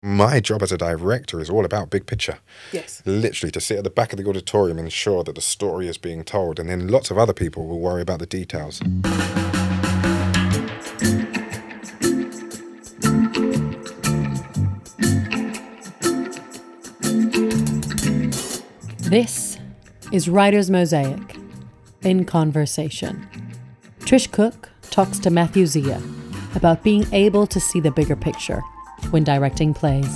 My job as a director is all about big picture. Yes. Literally, to sit at the back of the auditorium and ensure that the story is being told, and then lots of other people will worry about the details. This is Writer's Mosaic, in conversation. Trish Cook talks to Matthew Zia about being able to see the bigger picture when directing plays.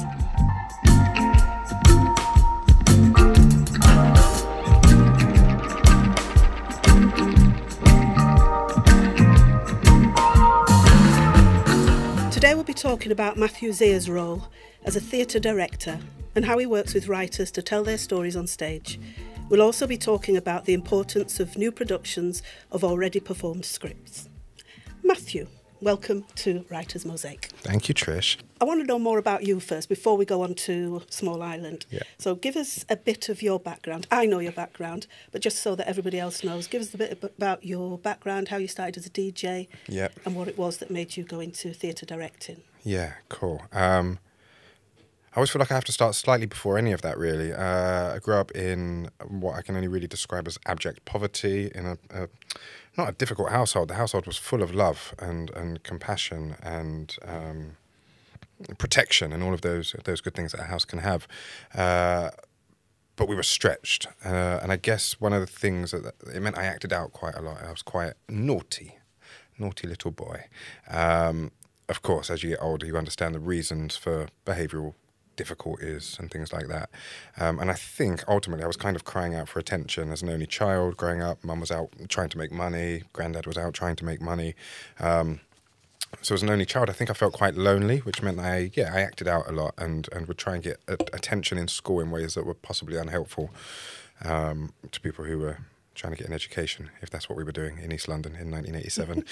Today we'll be talking about Matthew Zia's role as a theatre director and how he works with writers to tell their stories on stage. We'll also be talking about the importance of new productions of already performed scripts. Matthew, welcome to Writer's Mosaic. Thank you, Trish. I want to know more about you first before we go on to Small Island. Yeah. So give us a bit of your background. I know your background, but just so that everybody else knows, give us a bit about your background, how you started as a DJ, Yeah. and what it was that made you go into theatre directing. Yeah, cool. I always feel like I have to start slightly before any of that, really. I grew up in what I can only really describe as abject poverty, in a not a difficult household. The household was full of love and compassion and protection and all of those good things that a house can have. But we were stretched. And I guess one of the things that it meant I acted out quite a lot. I was quite naughty little boy. Of course, as you get older, you understand the reasons for behavioural difficulties and things like that. And I think ultimately I was kind of crying out for attention as an only child growing up. Mum was out trying to make money. Granddad was out trying to make money. So as an only child, I think I felt quite lonely, which meant I acted out a lot and would try and get attention in school in ways that were possibly unhelpful to people who were trying to get an education, if that's what we were doing in East London in 1987.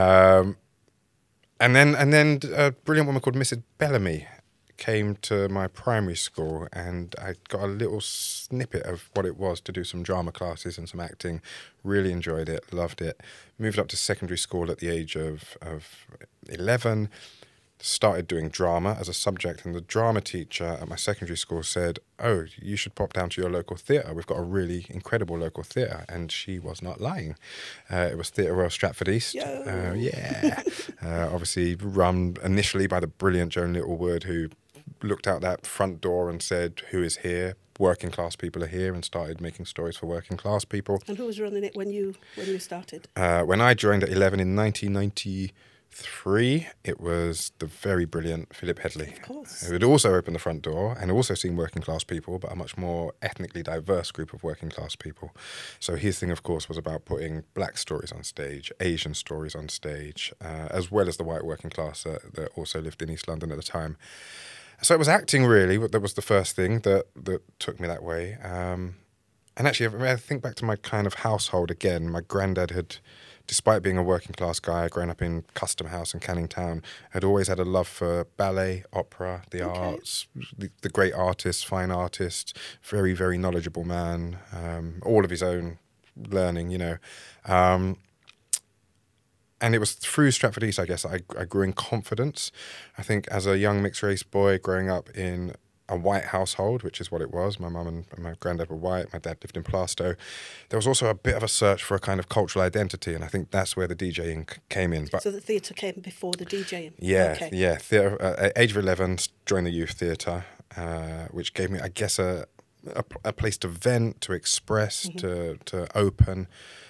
And then a brilliant woman called Mrs. Bellamy came to my primary school, and I got a little snippet of what it was to do some drama classes and some acting. Really enjoyed it, loved it. Moved up to secondary school at the age of 11, started doing drama as a subject, and the drama teacher at my secondary school said, "Oh, you should pop down to your local theatre. We've got a really incredible local theatre." And she was not lying. It was Theatre Royal Stratford East. Obviously run initially by the brilliant Joan Littlewood, who looked out that front door and said, "Who is here? Working class people are here," and started making stories for working class people. And who was running it when you started? When I joined at 11 in 1993, it was the very brilliant Philip Headley. Of course. Who had also opened the front door and also seen working class people, but a much more ethnically diverse group of working class people. So his thing, of course, was about putting black stories on stage, Asian stories on stage, as well as the white working class that also lived in East London at the time. So it was acting, really, that was the first thing that took me that way. And actually, I think back to my kind of household again. My granddad had, despite being a working class guy, grown up in Custom House in Canning Town, had always had a love for ballet, opera, the arts, the great artists, fine artists, very, very knowledgeable man, all of his own learning, you know. And it was through Stratford East, I guess, I grew in confidence. I think as a young mixed-race boy growing up in a white household, which is what it was, my mum and my granddad were white, my dad lived in Plaistow, there was also a bit of a search for a kind of cultural identity, and I think that's where the DJing came in. So the theatre came before the DJing? Yeah, okay. yeah. Theatre, at age of 11, joined the youth theatre, which gave me, I guess, a place to vent, to express, to open,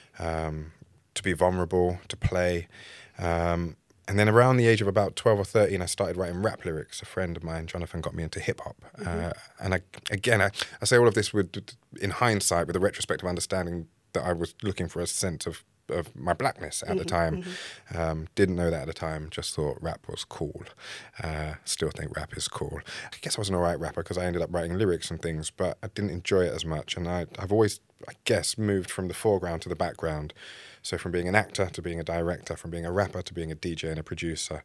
to be vulnerable, to play. And then around the age of about 12 or 13, I started writing rap lyrics. A friend of mine, Jonathan, got me into hip-hop. And I say all of this in hindsight, with a retrospective understanding that I was looking for a sense of my blackness at the time. Didn't know that at the time, just thought rap was cool. Still think rap is cool. I guess I was an all right rapper because I ended up writing lyrics and things, but I didn't enjoy it as much. And I've always, I guess, moved from the foreground to the background. So from being an actor to being a director, from being a rapper to being a DJ and a producer.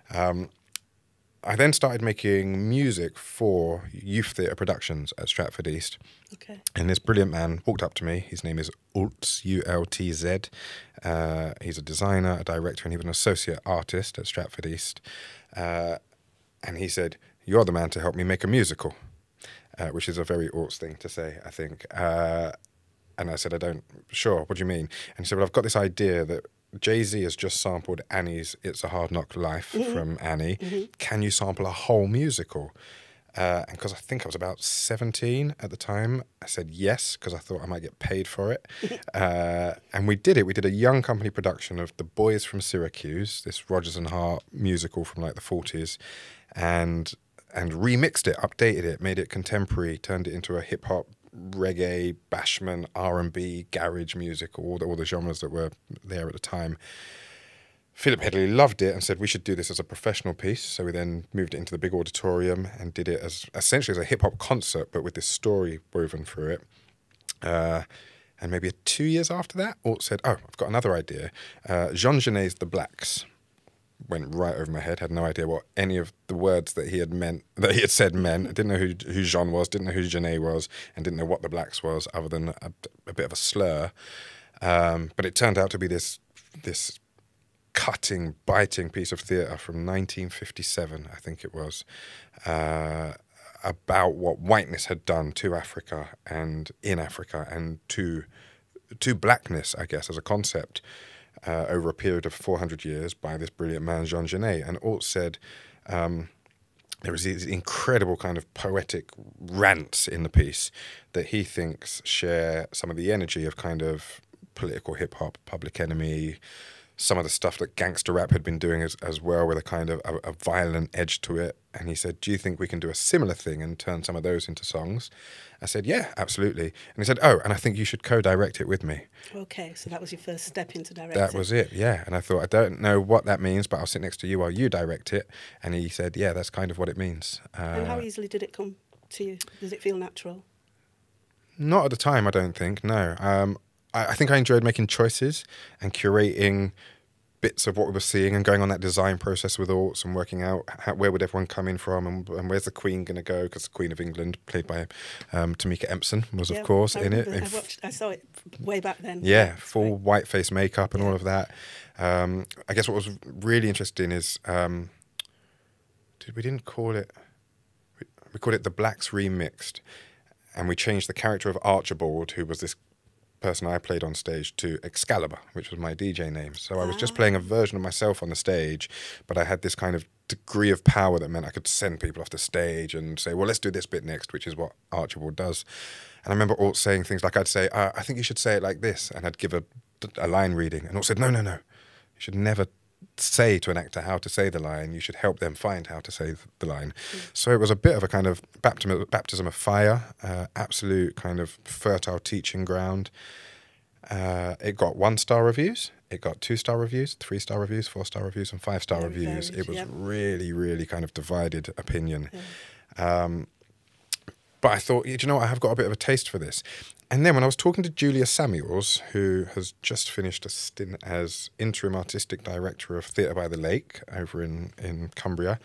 I then started making music for youth theatre productions at Stratford East. Okay. And this brilliant man walked up to me. His name is Ultz, U-L-T-Z. He's a designer, a director, and he was an associate artist at Stratford East. And he said, you're the man to help me make a musical, which is a very Orts thing to say, I think. And I said, sure, what do you mean? And he said, well, I've got this idea that Jay-Z has just sampled Annie's It's a Hard Knock Life from Annie. Can you sample a whole musical? And because I think I was about 17 at the time, I said yes, because I thought I might get paid for it. And we did it. We did a young company production of The Boys from Syracuse, this Rodgers and Hart musical from like the 40s, and remixed it, updated it, made it contemporary, turned it into a hip-hop, reggae, bashment, R&B, garage music, all the genres that were there at the time. Philip Headley loved it and said we should do this as a professional piece. So we then moved it into the big auditorium and did it as essentially as a hip-hop concert, but with this story woven through it. And maybe 2 years after that, Ort said, oh, I've got another idea. Jean Genet's The Blacks went right over my head. Had no idea what any of the words that he had said meant. I didn't know who Jean was, didn't know who Genet was, and didn't know what The Blacks was, other than a bit of a slur. But it turned out to be this cutting, biting piece of theatre from 1957, I think it was, about what whiteness had done to Africa and in Africa and to blackness, I guess, as a concept. Over a period of 400 years by this brilliant man, Jean Genet. And Ort said there was these incredible kind of poetic rants in the piece that he thinks share some of the energy of kind of political hip-hop, Public Enemy, some of the stuff that gangster rap had been doing as well, with a kind of a violent edge to it. And he said, do you think we can do a similar thing and turn some of those into songs? I said, yeah, absolutely. And he said, oh, and I think you should co-direct it with me. Okay, so that was your first step into directing. That was it, yeah. And I thought, I don't know what that means, but I'll sit next to you while you direct it. And he said, yeah, that's kind of what it means. And how easily did it come to you? Does it feel natural? Not at the time, I don't think, no. I think I enjoyed making choices and curating bits of what we were seeing and going on that design process with Orts and working out where would everyone come in from and where's the Queen going to go, because the Queen of England, played by Tamika Empson, was of course in it. I saw it way back then. Yeah, full white face makeup and all of that. I guess what was really interesting is we didn't call it, we called it The Blacks Remixed, and we changed the character of Archibald, who was this person I played on stage, to Excalibur, which was my DJ name. So I was just playing a version of myself on the stage, but I had this kind of degree of power that meant I could send people off the stage and say, well, let's do this bit next, which is what Archibald does. And I remember Ort saying things like, I'd say, I think you should say it like this, and I'd give a line reading, and Ort said, no, you should never say to an actor how to say the line. You should help them find how to say the line. So it was a bit of a kind of baptism of fire, absolute kind of fertile teaching ground. It got 1-star reviews, it got 2-star reviews, 3-star reviews, 4-star reviews, and 5-star reviews. It was really, really kind of divided opinion. But I thought, you know what, I have got a bit of a taste for this. And then when I was talking to Julia Samuels, who has just finished a stint as interim artistic director of Theatre by the Lake over in Cumbria,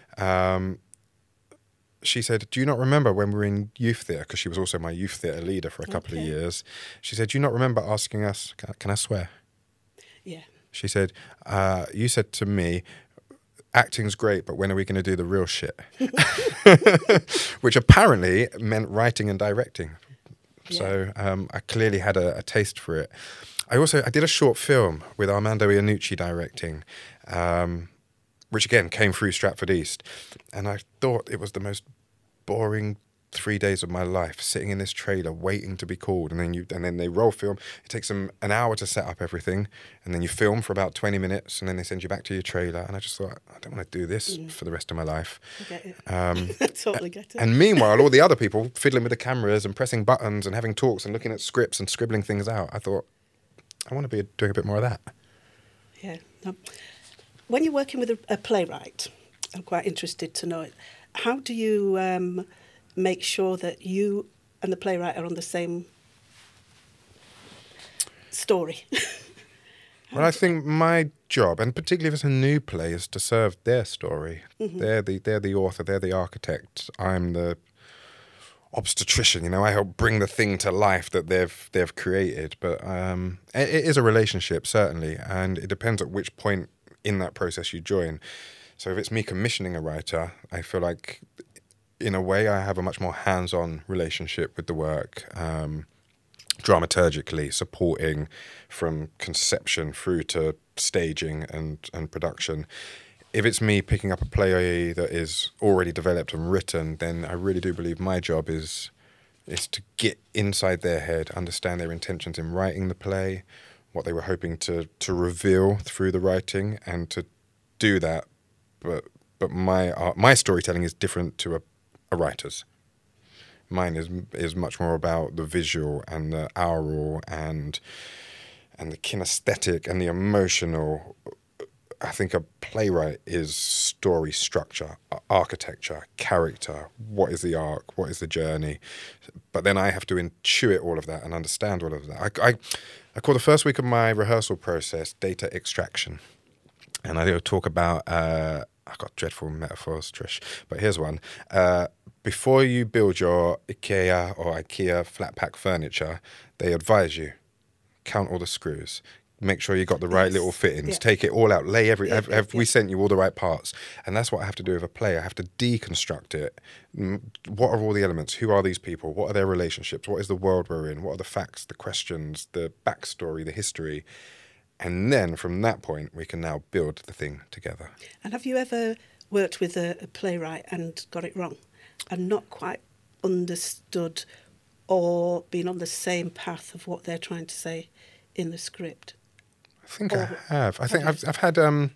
she said, do you not remember when we were in youth theatre, because she was also my youth theatre leader for a couple of years. She said, do you not remember asking us, can I swear? Yeah. She said, you said to me, acting's great, but when are we going to do the real shit? Which apparently meant writing and directing. So I clearly had a taste for it. I did a short film with Armando Iannucci directing, which again came through Stratford East. And I thought it was the most boring 3 days of my life, sitting in this trailer waiting to be called, and then they roll film. It takes them an hour to set up everything, and then you film for about 20 minutes, and then they send you back to your trailer. And I just thought, I don't want to do this for the rest of my life. I get it. I totally get it. And meanwhile, all the other people fiddling with the cameras and pressing buttons and having talks and looking at scripts and scribbling things out, I thought, I want to be doing a bit more of that. Yeah. When you're working with a playwright, I'm quite interested to know it. How do you make sure that you and the playwright are on the same story? Well, I think my job, and particularly if it's a new play, is to serve their story. They're the author, they're the architect. I'm the obstetrician, I help bring the thing to life that they've created. But it is a relationship, certainly, and it depends at which point in that process you join. So if it's me commissioning a writer, I feel like, in a way, I have a much more hands-on relationship with the work, dramaturgically supporting from conception through to staging and production. If it's me picking up a play that is already developed and written, then I really do believe my job is to get inside their head, understand their intentions in writing the play, what they were hoping to reveal through the writing, and to do that. But my storytelling is different to a writer's. Mine is much more about the visual and the aural and the kinesthetic and the emotional. I think a playwright is story structure, architecture, character. What is the arc? What is the journey? But then I have to intuit all of that and understand all of that. I call the first week of my rehearsal process data extraction. And I talk about, I've got dreadful metaphors, Trish, but here's one. Before you build your IKEA flat pack furniture, they advise you, count all the screws. Make sure you got the right little fittings. Take it all out. Lay have we sent you all the right parts? And that's what I have to do with a play. I have to deconstruct it. What are all the elements? Who are these people? What are their relationships? What is the world we're in? What are the facts, the questions, the backstory, the history? And then from that point, we can now build the thing together. And have you ever worked with a playwright and got it wrong and not quite understood or been on the same path of what they're trying to say in the script? I think I have. I think I've had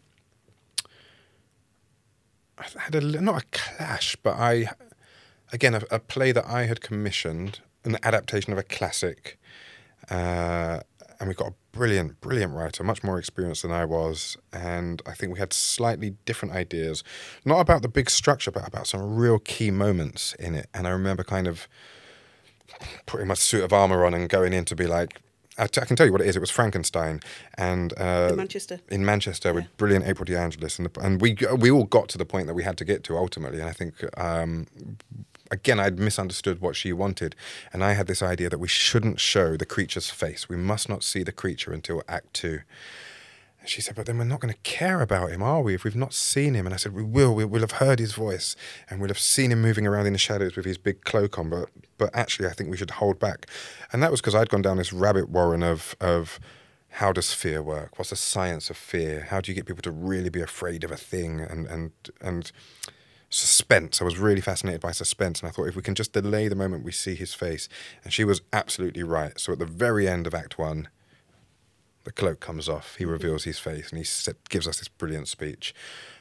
not a clash, but a play that I had commissioned, an adaptation of a classic, and we got a brilliant writer, much more experienced than I was, and I think we had slightly different ideas, not about the big structure, but about some real key moments in it. And I remember kind of putting my suit of armour on and going in to be like, I can tell you what it is. It was Frankenstein, and in Manchester with brilliant April DeAngelis, and we all got to the point that we had to get to ultimately. And I think again, I'd misunderstood what she wanted, and I had this idea that we shouldn't show the creature's face. We must not see the creature until Act 2. And she said, but then we're not going to care about him, are we, if we've not seen him? And I said, we will. We'll have heard his voice, and we'll have seen him moving around in the shadows with his big cloak on, but actually I think we should hold back. And that was because I'd gone down this rabbit warren of how does fear work? What's the science of fear? How do you get people to really be afraid of a thing? And suspense. I was really fascinated by suspense, and I thought if we can just delay the moment we see his face. And she was absolutely right. So at the very end of Act 1, the cloak comes off, he reveals his face, and gives us this brilliant speech.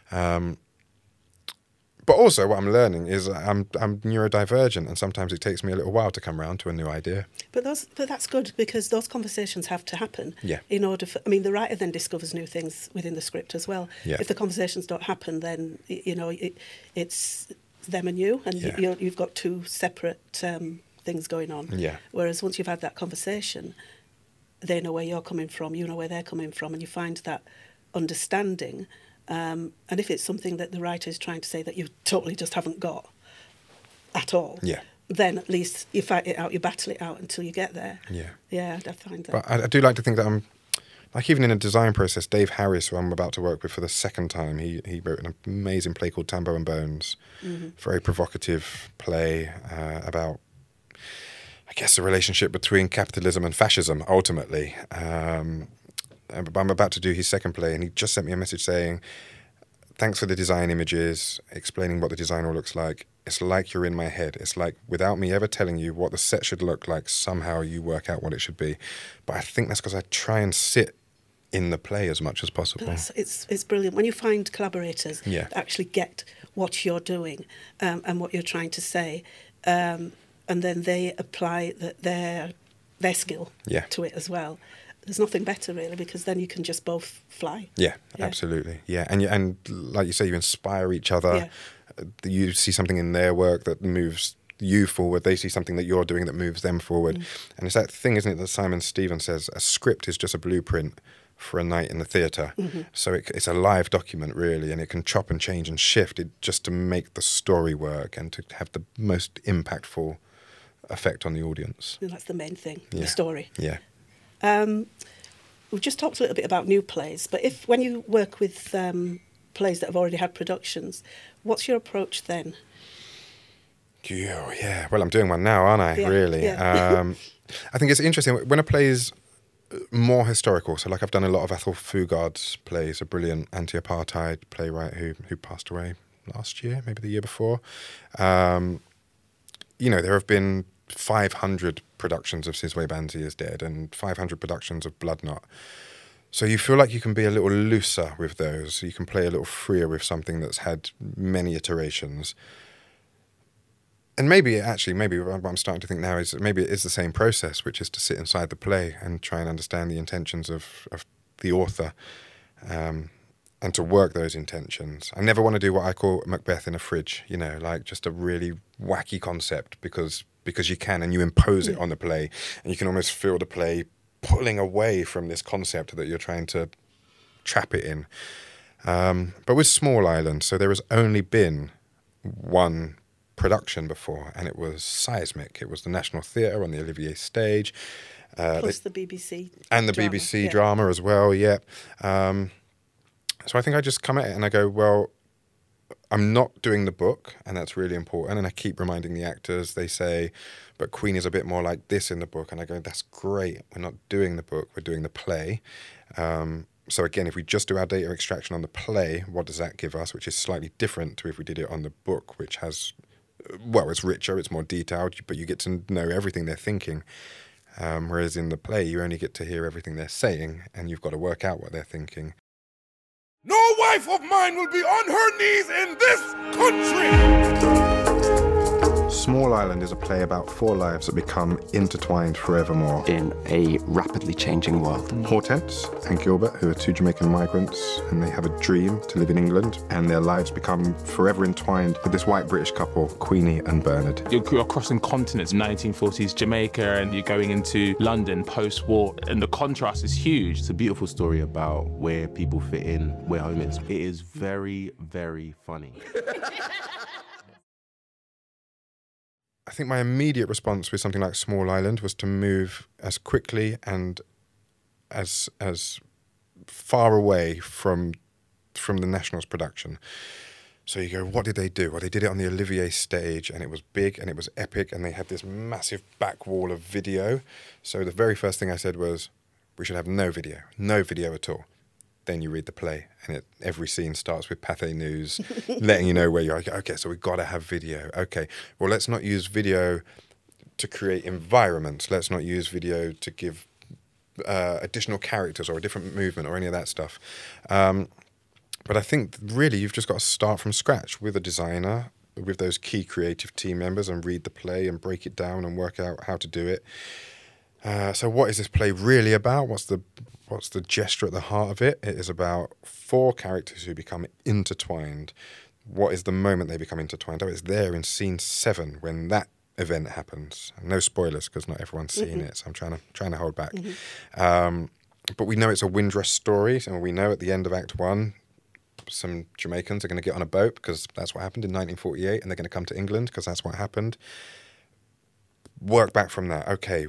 But also what I'm learning is I'm neurodivergent, and sometimes it takes me a little while to come around to a new idea. But that's good, because those conversations have to happen. Yeah. In order for, the writer then discovers new things within the script as well. Yeah. If the conversations don't happen, then it's them and you, and you've got two separate things going on. Yeah. Whereas once you've had that conversation, they know where you're coming from, you know where they're coming from, and you find that understanding. And if it's something that the writer is trying to say that you totally just haven't got at all, then at least you fight it out, you battle it out until you get there. Yeah, I find that. But I do like to think that I'm, like, even in a design process, Dave Harris, who I'm about to work with for the second time, he wrote an amazing play called Tambo and Bones, very provocative play about, I guess, the relationship between capitalism and fascism, ultimately. I'm about to do his second play, and he just sent me a message saying, thanks for the design images, explaining what the design all looks like. It's like you're in my head. It's like, without me ever telling you what the set should look like, somehow you work out what it should be. But I think that's because I try and sit in the play as much as possible. It's brilliant. When you find collaborators that actually get what you're doing and what you're trying to say, and then they apply their skill to it as well. There's nothing better, really, because then you can just both fly. Yeah. Absolutely. Yeah, and like you say, you inspire each other. You see something in their work that moves you forward. They see something that you're doing that moves them forward. And it's that thing, isn't it, that Simon Stevens says, a script is just a blueprint for a night in the theatre. So it's a live document, really, and it can chop and change and shift it just to make the story work and to have the most impactful effect on the audience. And that's the main thing, the story. Yeah. We've just talked a little bit about new plays, but when you work with plays that have already had productions. What's your approach then? Yeah. Well, I'm doing one now, aren't I? Yeah, Really. yeah. I think it's interesting when a play is more historical. So, like, I've done a lot of Ethel Fugard's plays, a brilliant anti-apartheid playwright who passed away last year, maybe the year before. You know, there have been 500 productions of Sizwe Banzi is Dead and 500 productions of Blood Knot. So you feel like you can be a little looser with those. You can play a little freer with something that's had many iterations. And maybe what I'm starting to think now is maybe it is the same process, which is to sit inside the play and try and understand the intentions of the author, and to work those intentions. I never want to do what I call Macbeth in a fridge, you know, like just a really wacky concept because you can, and you impose it on the play, and you can almost feel the play pulling away from this concept that you're trying to trap it in. But with Small Island, so there has only been one production before, and it was Seismic. It was the National Theatre on the Olivier stage. Plus the BBC and the drama. BBC drama as well, yeah. So I think I just come at it and I go, well, I'm not doing the book, and that's really important. And I keep reminding the actors, they say, but Queen is a bit more like this in the book. And I go, that's great. We're not doing the book, we're doing the play. So again, if we just do our data extraction on the play, what does that give us? Which is slightly different to if we did it on the book, which has, well, it's richer, it's more detailed, but you get to know everything they're thinking. Whereas in the play, you only get to hear everything they're saying, and you've got to work out what they're thinking. No wife of mine will be on her knees in this country! Small Island is a play about 4 lives that become intertwined forevermore. In a rapidly changing world. Hortense and Gilbert, who are 2 Jamaican migrants, and they have a dream to live in England, and their lives become forever entwined with this white British couple, Queenie and Bernard. You're crossing continents, 1940s Jamaica, and you're going into London post-war, and the contrast is huge. It's a beautiful story about where people fit in, where home is. It is very, very funny. I think my immediate response with something like Small Island was to move as quickly and as far away from the Nationals production. So you go, what did they do? Well, they did it on the Olivier stage, and it was big and it was epic, and they had this massive back wall of video. So the very first thing I said was, we should have no video at all. Then you read the play, and every scene starts with Pathé News, letting you know where you are. Okay, so we've got to have video. Okay, well, let's not use video to create environments. Let's not use video to give additional characters or a different movement or any of that stuff. But I think really you've just got to start from scratch with a designer, with those key creative team members, and read the play and break it down and work out how to do it. So what is this play really about? What's the gesture at the heart of it? It is about 4 characters who become intertwined. What is the moment they become intertwined? Oh, it's there in scene 7 when that event happens. No spoilers because not everyone's seen it, so I'm trying to hold back. But we know it's a Windrush story, and we know at the end of Act 1, some Jamaicans are going to get on a boat because that's what happened in 1948, and they're going to come to England because that's what happened. Work back from that. Okay.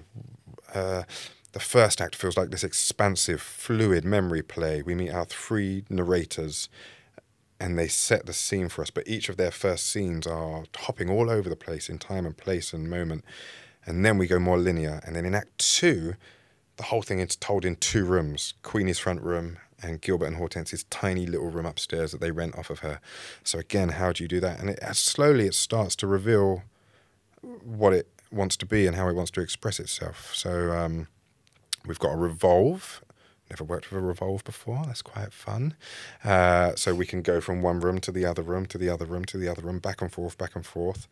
The first act feels like this expansive, fluid memory play. We meet our 3 narrators, and they set the scene for us. But each of their first scenes are hopping all over the place in time and place and moment. And then we go more linear. And then in Act 2, the whole thing is told in 2 rooms. Queenie's front room and Gilbert and Hortense's tiny little room upstairs that they rent off of her. So again, how do you do that? And slowly it starts to reveal what it wants to be and how it wants to express itself. So we've got a revolve. Never worked with a revolve before. That's quite fun. So we can go from one room to the other room, to the other room, to the other room, back and forth, back and forth.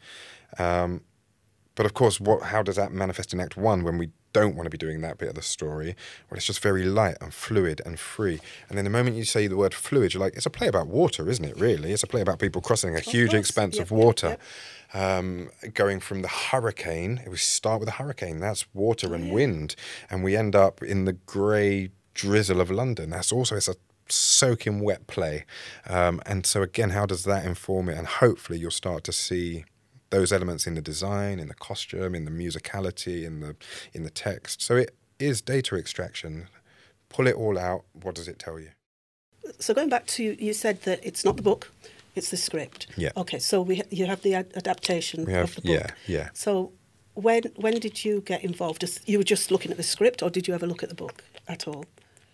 But of course, how does that manifest in Act 1 when we don't want to be doing that bit of the story? Well, it's just very light and fluid and free. And then the moment you say the word fluid, you're like, it's a play about water, isn't it, really? It's a play about people crossing a huge expanse of water. Going from the hurricane, we start with a hurricane, that's water and wind, and we end up in the grey drizzle of London. It's a soaking wet play. And so again, how does that inform it? And hopefully you'll start to see those elements in the design, in the costume, in the musicality, in the text. So it is data extraction. Pull it all out. What does it tell you? So going back to, you said that it's not the book, it's the script. Yeah. Okay, so you have the adaptation of the book. Yeah. So when did you get involved? You were just looking at the script, or did you ever look at the book at all?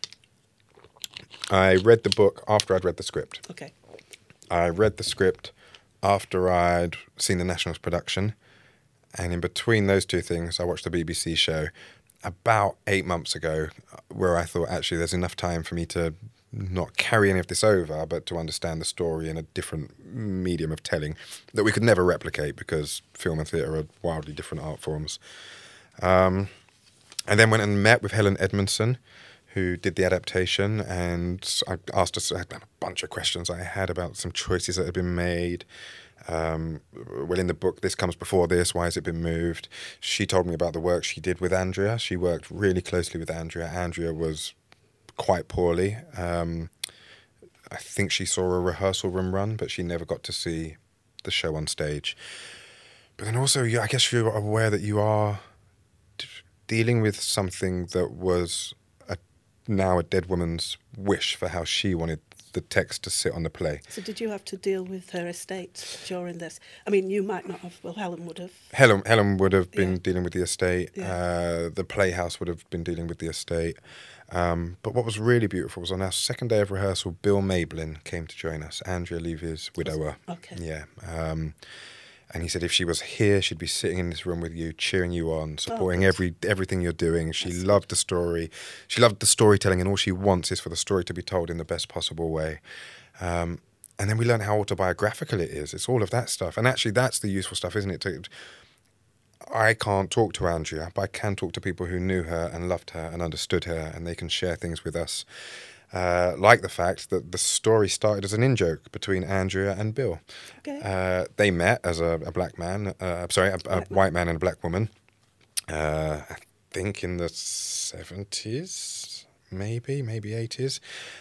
I read the book after I'd read the script. Okay. I read the script after I'd seen the Nationals production, and in between those two things, I watched the BBC show about 8 months ago, where I thought, actually, there's enough time for me to not carry any of this over, but to understand the story in a different medium of telling that we could never replicate, because film and theatre are wildly different art forms. And then went and met with Helen Edmondson, who did the adaptation, and I asked her a bunch of questions I had about some choices that had been made. Well, in the book, this comes before this, why has it been moved? She told me about the work she did with Andrea. She worked really closely with Andrea. Andrea was quite poorly. I think she saw a rehearsal room run, but she never got to see the show on stage. But then also, I guess you're aware that you are dealing with something that was now a dead woman's wish for how she wanted the text to sit on the play. So did you have to deal with her estate during this? I mean, you might not have. Well, Helen would have. Helen would have been dealing with the estate. Yeah. The Playhouse would have been dealing with the estate. But what was really beautiful was on our second day of rehearsal, Bill Mablin came to join us, Andrea Levy's widower. Okay. Yeah. And he said if she was here, she'd be sitting in this room with you, cheering you on, supporting everything you're doing. She loved the story. She loved the storytelling, and all she wants is for the story to be told in the best possible way. And then we learned how autobiographical it is. It's all of that stuff. And actually, that's the useful stuff, isn't it? I can't talk to Andrea, but I can talk to people who knew her and loved her and understood her, and they can share things with us. Like the fact that the story started as an in-joke between Andrea and Bill. Okay. They met as a black man, a white man and a black woman, I think in the 70s, maybe 80s.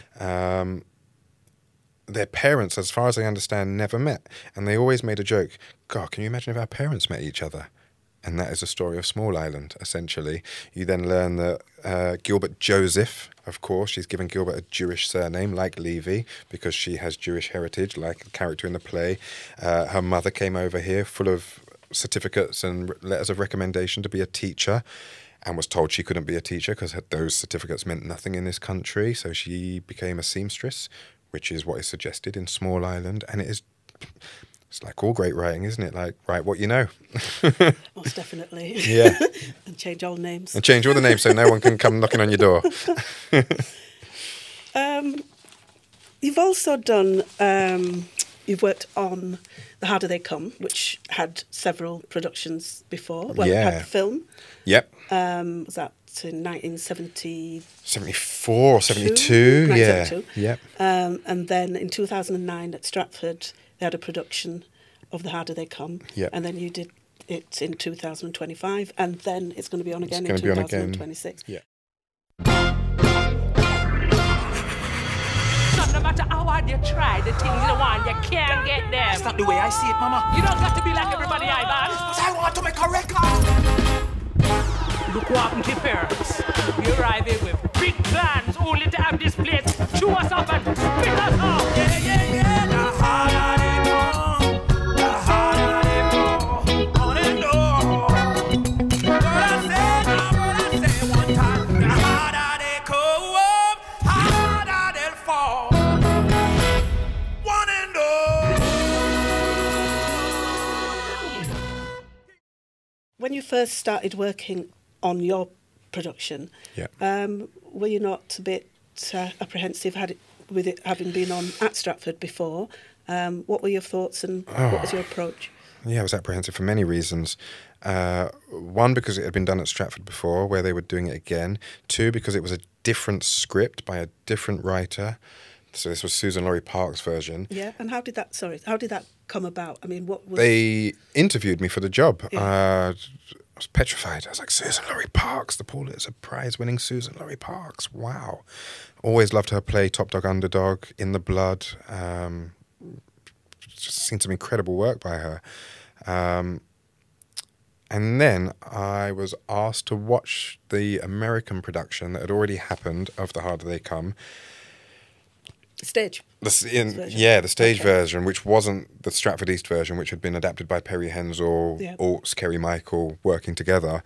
Their parents, as far as I understand, never met. And they always made a joke, God, can you imagine if our parents met each other? And that is the story of Small Island, essentially. You then learn that Gilbert Joseph, of course, she's given Gilbert a Jewish surname, like Levy, because she has Jewish heritage, like the character in the play. Her mother came over here full of certificates and letters of recommendation to be a teacher, and was told she couldn't be a teacher because those certificates meant nothing in this country. So she became a seamstress, which is what is suggested in Small Island. And it's like all great writing, isn't it? Like, write what you know. Most definitely. Yeah. And change all names. And change all the names so no one can come knocking on your door. You've also done, you've worked on The Harder They Come, which had several productions before. Well, it had the film. Yep. Was that in 1970? 74, 72, yeah. 1972. Yep. And then in 2009 at Stratford, they had a production of The Harder They Come. Yep. And then you did it in 2025, and then it's going to be on again in It's going to be on again. 2026. Yeah. No matter how hard you try, the things you want, you can't get them. That's not the way I see it, Mama. You don't got to be like everybody, Ivan. But I want to make a record. Look what happened to Paris. We arrive here with big plans, only to have this place chew us up and spit us out. Yeah, yeah, yeah. The harder they come, the harder they go. On and on. What I say one time. The harder they come, harder they'll fall. One and all. When you first started working on your production, were you not a bit apprehensive with it having been on at Stratford before? What were your thoughts and what was your approach? Yeah, I was apprehensive for many reasons. One, because it had been done at Stratford before, where they were doing it again. Two, because it was a different script by a different writer. So this was Susan Laurie Parks' version. Yeah, and how did that come about? I mean, what was... They interviewed me for the job. Yeah. I was petrified. I was like, Susan Laurie Parks, the Pulitzer Prize-winning Susan Laurie Parks. Wow. Always loved her play Top Dog Underdog, In the Blood. Just seen some incredible work by her. And then I was asked to watch the American production that had already happened of The Harder They Come. Stage. The version. stage Okay. version, which wasn't the Stratford East version, which had been adapted by Perry Hensel, Yeah. Orts, Kerry Michael, working together.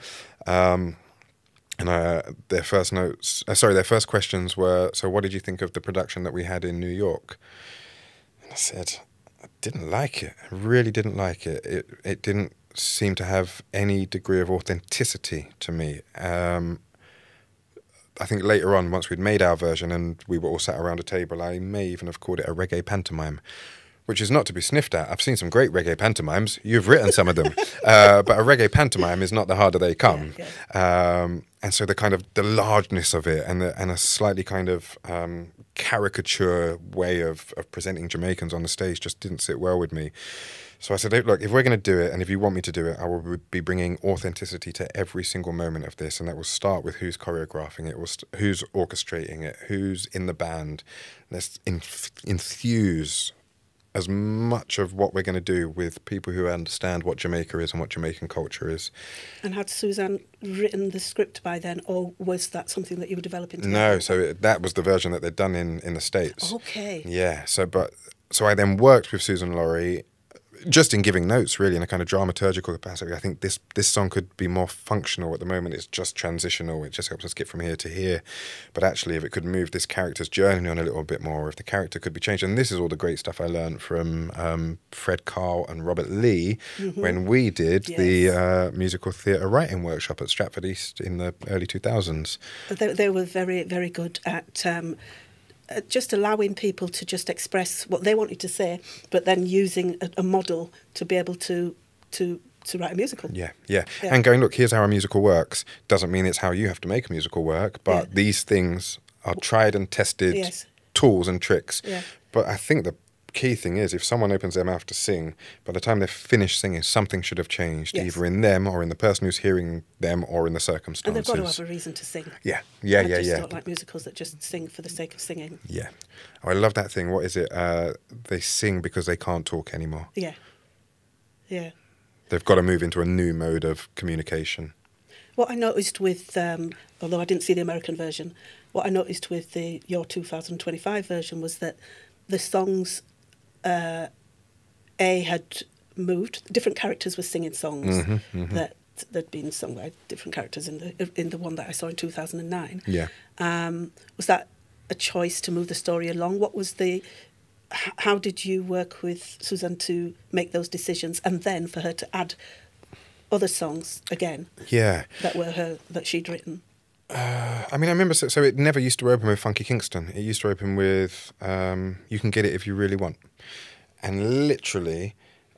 Their first questions were, so what did you think of the production that we had in New York? And I said, I didn't like it. I really didn't like it. It didn't seem to have any degree of authenticity to me. I think later on, once we'd made our version and we were all sat around a table, I may even have called it a reggae pantomime, which is not to be sniffed at. I've seen some great reggae pantomimes. You've written some of them. But a reggae pantomime is not the harder they come. And so the largeness of it and a slightly kind of caricature way of presenting Jamaicans on the stage just didn't sit well with me. So I said, look, if we're going to do it, and if you want me to do it, I will be bringing authenticity to every single moment of this. And that will start with who's choreographing it, who's orchestrating it, who's in the band. Let's infuse as much of what we're going to do with people who understand what Jamaica is and what Jamaican culture is. And had Suzanne written the script by then, or was that something that you were developing together? No, so that was the version that they'd done in the States. Okay. Yeah, so I then worked with Susan Laurie, just in giving notes, really, in a kind of dramaturgical capacity. I think this song could be more functional. At the moment, it's just transitional. It just helps us get from here to here. But actually, if it could move this character's journey on a little bit more, if the character could be changed. And this is all the great stuff I learned from Fred Carl and Robert Lee when we did the musical theatre writing workshop at Stratford East in the early 2000s. They were very, very good at just allowing people to just express what they wanted to say, but then using a model to be able to write a musical. Yeah. And going, look, here's how a musical works. Doesn't mean it's how you have to make a musical work, but these things are tried and tested tools and tricks. Yeah. But I think the key thing is, if someone opens their mouth to sing, by the time they've finished singing, something should have changed, either in them or in the person who's hearing them or in the circumstances. And they've got to have a reason to sing. Yeah. I just don't like musicals that just sing for the sake of singing. Yeah. Oh, I love that thing. What is it? They sing because they can't talk anymore. Yeah. Yeah. They've got to move into a new mode of communication. What I noticed with, although I didn't see the American version, what I noticed with your 2025 version was that the songs had moved. Different characters were singing songs that had been sung by different characters in the one that I saw in 2009. Yeah. Was that a choice to move the story along? What was how did you work with Suzanne to make those decisions, and then for her to add other songs again? Yeah. That she'd written. I remember, so it never used to open with Funky Kingston. It used to open with You Can Get It If You Really Want. And literally,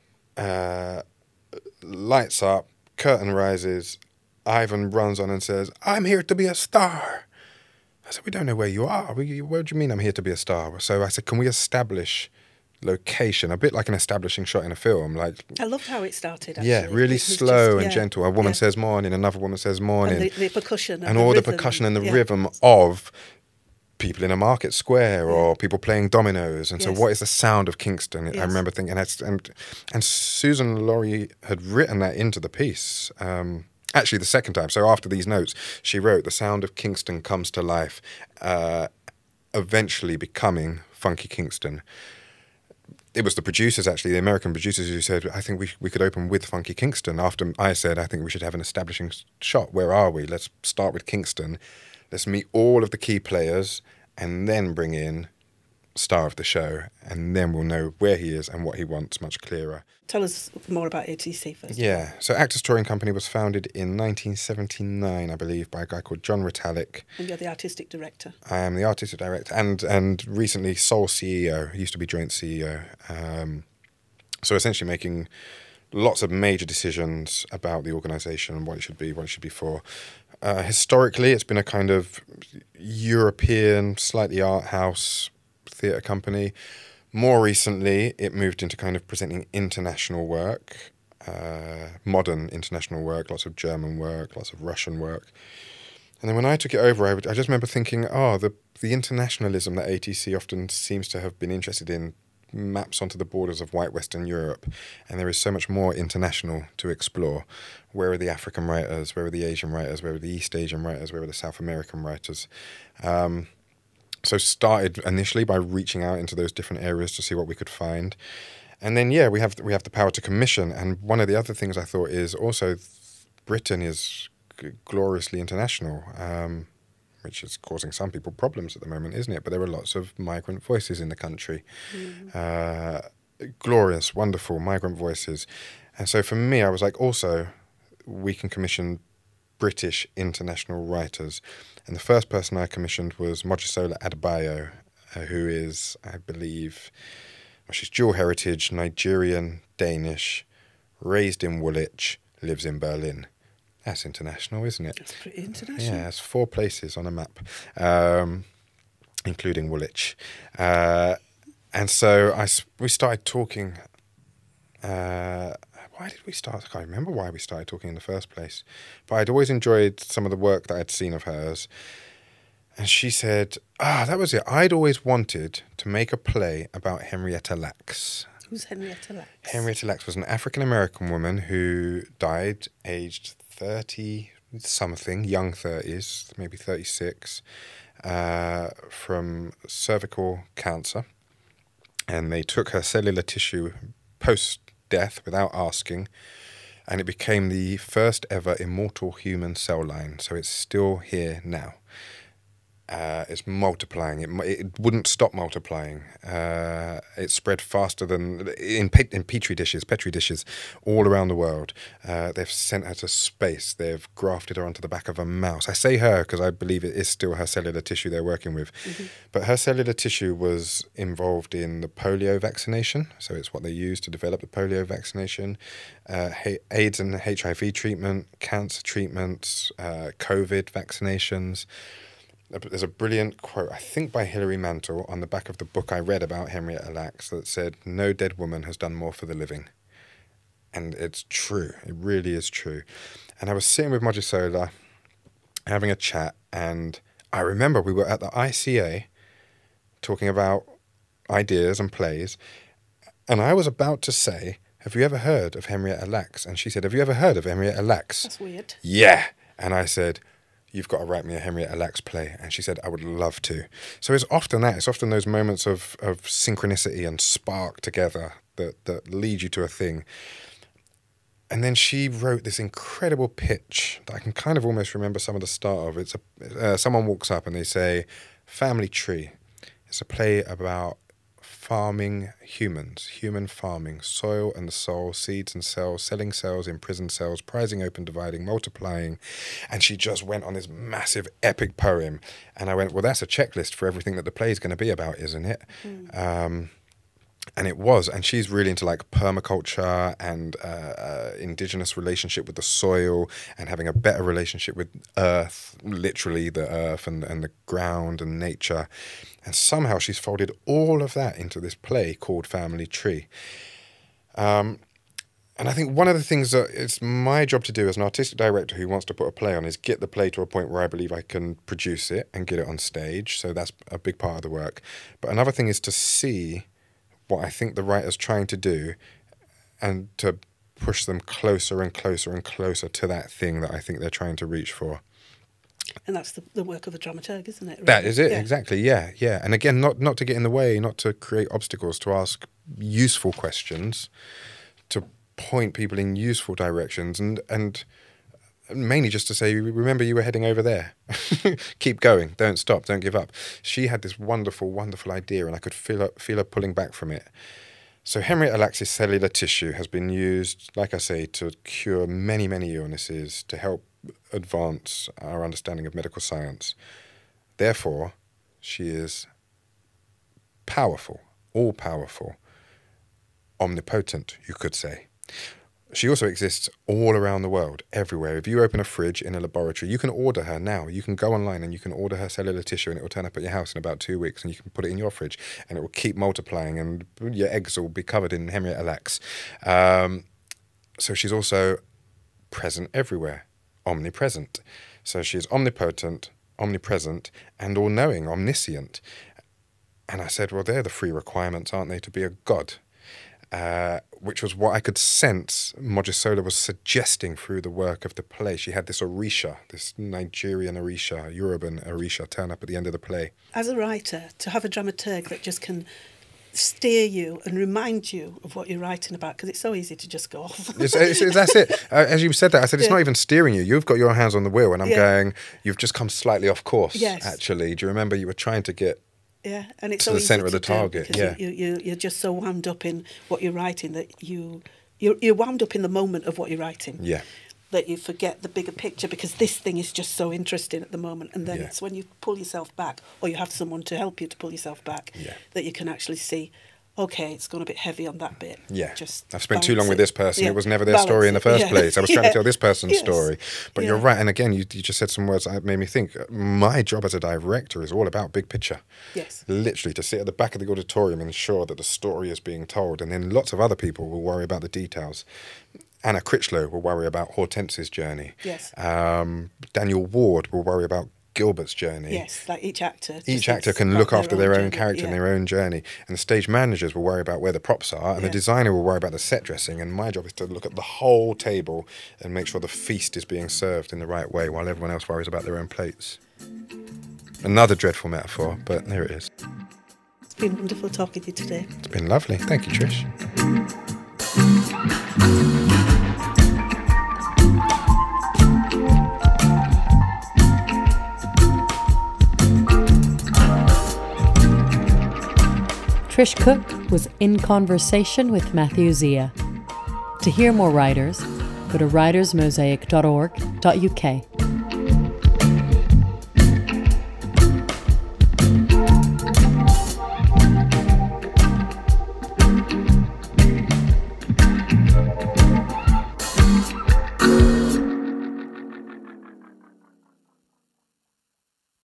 lights up, curtain rises, Ivan runs on and says, I'm here to be a star. I said, we don't know where you are. What do you mean I'm here to be a star? So I said, can we establish location, a bit like an establishing shot in a film? Like, I loved how it started, actually. Yeah, really slow and gentle. A woman says morning, another woman says morning. And the percussion. And all the percussion and the rhythm of people in a market square or people playing dominoes. And so what is the sound of Kingston? I remember thinking, and Susan Laurie had written that into the piece. Actually, the second time. So after these notes, she wrote, the sound of Kingston comes to life, eventually becoming Funky Kingston. It was the producers, actually, the American producers, who said, I think we could open with Funky Kingston. After I said, I think we should have an establishing shot. Where are we? Let's start with Kingston. Let's meet all of the key players and then bring in star of the show. And then we'll know where he is and what he wants much clearer. Tell us more about ATC first. Yeah. So Actors Touring Company was founded in 1979, I believe, by a guy called John Retallick. And you're the artistic director. I am the artistic director and recently sole CEO. He used to be joint CEO. So essentially making lots of major decisions about the organisation and what it should be for. Historically, it's been a kind of European, slightly art house theatre company. More recently, it moved into kind of presenting international work, modern international work, lots of German work, lots of Russian work. And then when I took it over, I just remember thinking, the internationalism that ATC often seems to have been interested in maps onto the borders of white Western Europe, and there is so much more international to explore. Where are the African writers? Where are the Asian writers? Where are the East Asian writers? Where are the South American writers? So started initially by reaching out into those different areas to see what we could find. And then, yeah, we have the power to commission. And one of the other things I thought is also Britain is gloriously international, which is causing some people problems at the moment, isn't it? But there are lots of migrant voices in the country. Glorious, wonderful migrant voices. And so for me, I was like, also, we can commission British international writers. And the first person I commissioned was Mojisola Adebayo, who is, I believe, she's dual heritage, Nigerian, Danish, raised in Woolwich, lives in Berlin. That's international, isn't it? That's pretty international. Yeah, it's 4 places on a map, including Woolwich. And so we started talking. Why did we start? I can't remember why we started talking in the first place. But I'd always enjoyed some of the work that I'd seen of hers. And she said, that was it. I'd always wanted to make a play about Henrietta Lacks. Who's Henrietta Lacks? Henrietta Lacks was an African-American woman who died aged 30-something, young 30s, maybe 36, from cervical cancer. And they took her cellular tissue post-death without asking, and it became the first ever immortal human cell line. So it's still here now. It's multiplying. It wouldn't stop multiplying. It spread faster than in petri dishes all around the world. They've sent her to space. They've grafted her onto the back of a mouse. I say her because I believe it is still her cellular tissue they're working with. Mm-hmm. But her cellular tissue was involved in the polio vaccination. So it's what they used to develop the polio vaccination, AIDS and HIV treatment, cancer treatments, COVID vaccinations. There's a brilliant quote, I think by Hilary Mantel, on the back of the book I read about Henrietta Lacks that said, "No dead woman has done more for the living." And it's true. It really is true. And I was sitting with Mojisola, having a chat, and I remember we were at the ICA talking about ideas and plays, and I was about to say, "Have you ever heard of Henrietta Lacks?" And she said, "Have you ever heard of Henrietta Lacks?" That's weird. Yeah. And I said, "You've got to write me a Henrietta Lacks play." And she said, "I would love to." So it's often that. It's often those moments of synchronicity and spark together that lead you to a thing. And then she wrote this incredible pitch that I can kind of almost remember some of the start of. It's someone walks up and they say, "Family Tree." It's a play about farming humans, human farming, soil and the soul, seeds and cells, selling cells, imprisoned cells, prizing open, dividing, multiplying. And she just went on this massive epic poem. And I went, well, that's a checklist for everything that the play is going to be about, isn't it? And it was. And she's really into like permaculture and indigenous relationship with the soil and having a better relationship with earth, literally the earth and the ground and nature. And somehow she's folded all of that into this play called Family Tree. And I think one of the things that it's my job to do as an artistic director who wants to put a play on is get the play to a point where I believe I can produce it and get it on stage. So that's a big part of the work. But another thing is to see what I think the writer's trying to do and to push them closer and closer and closer to that thing that I think they're trying to reach for. And that's the work of a dramaturg, isn't it? Really? That is it, yeah. Exactly, yeah. And again, not to get in the way, not to create obstacles, to ask useful questions, to point people in useful directions, and mainly just to say, remember you were heading over there. Keep going, don't stop, don't give up. She had this wonderful, wonderful idea, and I could feel her pulling back from it. So Henrietta Lacks' cellular tissue has been used, like I say, to cure many, many illnesses, to help advance our understanding of medical science. Therefore, she is powerful, all-powerful, omnipotent, you could say. She also exists all around the world, everywhere. If you open a fridge in a laboratory, you can order her now. You can go online and you can order her cellular tissue and it will turn up at your house in about 2 weeks and you can put it in your fridge and it will keep multiplying and your eggs will be covered in Henrietta Lacks. So she's also present everywhere, omnipresent. So she's omnipotent, omnipresent, and all-knowing, omniscient. And I said, well, they're the 3 requirements, aren't they, to be a god? which was what I could sense Mojisola was suggesting through the work of the play. She had this Orisha, this Nigerian Orisha, Yoruban Orisha, turn up at the end of the play. As a writer, to have a dramaturg that just can steer you and remind you of what you're writing about, because it's so easy to just go off. That's it. As you said that, I said, it's not even steering you. You've got your hands on the wheel, and I'm going, you've just come slightly off course, actually. Do you remember you were trying to get and it's to so the easy centre of the do, target? because you're just so wound up in what you're writing that you're wound up in the moment of what you're writing. Yeah. That you forget the bigger picture because this thing is just so interesting at the moment. And then it's when you pull yourself back, or you have someone to help you to pull yourself back, that you can actually see, okay, it's gone a bit heavy on that bit. Yeah. Just I've spent too long with this person. Yeah. It was never their story in the first place. I was trying to tell this person's story. But you're right. And again, you just said some words that made me think. My job as a director is all about big picture. Yes. Literally, to sit at the back of the auditorium and ensure that the story is being told. And then lots of other people will worry about the details. Anna Critchlow will worry about Hortense's journey. Yes. Daniel Ward will worry about Gilbert's journey. Yes, like each actor. Each actor can look after their own character and their own journey. And the stage managers will worry about where the props are, and the designer will worry about the set dressing. And my job is to look at the whole table and make sure the feast is being served in the right way while everyone else worries about their own plates. Another dreadful metaphor, but there it is. It's been wonderful talking to you today. It's been lovely. Thank you, Trish. Trish Cook was in conversation with Matthew Zia. To hear more writers, go to writersmosaic.org.uk.